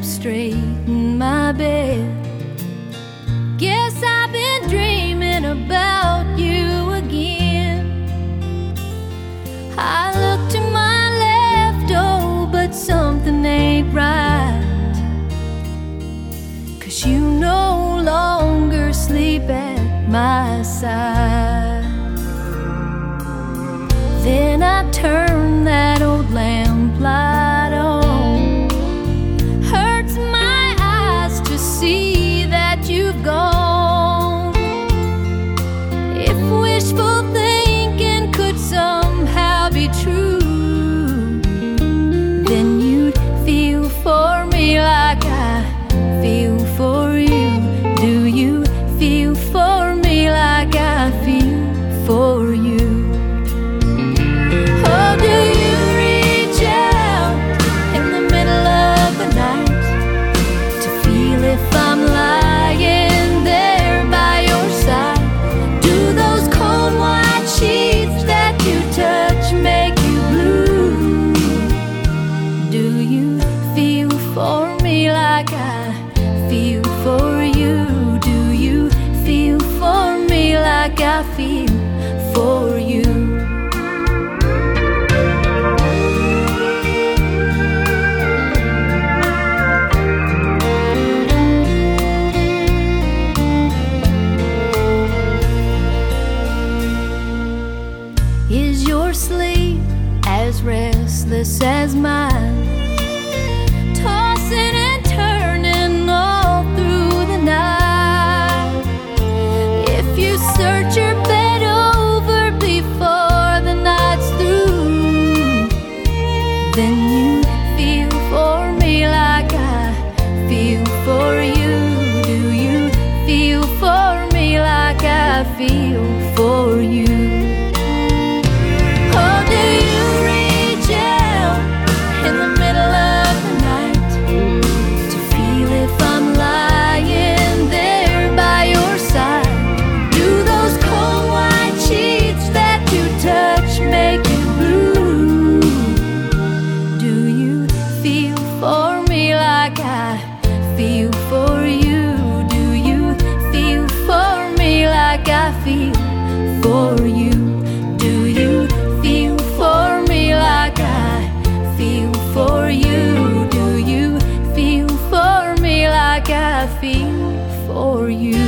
up straight in my bed. Guess I've been dreaming about you again. I look to my left, oh, but something ain't right, 'cause you no longer sleep at my side. Then I turn that old lamplight on. Hurts my eyes to see that you've gone. If wishful thinking could somehow be true, then you'd feel for me like I feel for you. Do you feel for me like I feel for you? Oh, do you reach out in the middle of the night to feel if I'm lying there by your side? Do those cold white sheets that you touch make you blue? Do you feel for me like I feel for you? Do you feel for me like I feel for you? Is your sleep as restless as mine, tossing and turning all through the night? If you search your bed over before the night's through, then you feel for me like I feel for you. Do you feel for me like I feel for you? Oh, do you reach out in the middle of the night to feel if I'm lying there by your side? Do those cold white sheets that you touch make you blue? Do you feel for me like I feel for you? Do you feel for me like I feel for you? Do you feel for me like I feel for you? Do you feel for me like I feel for you?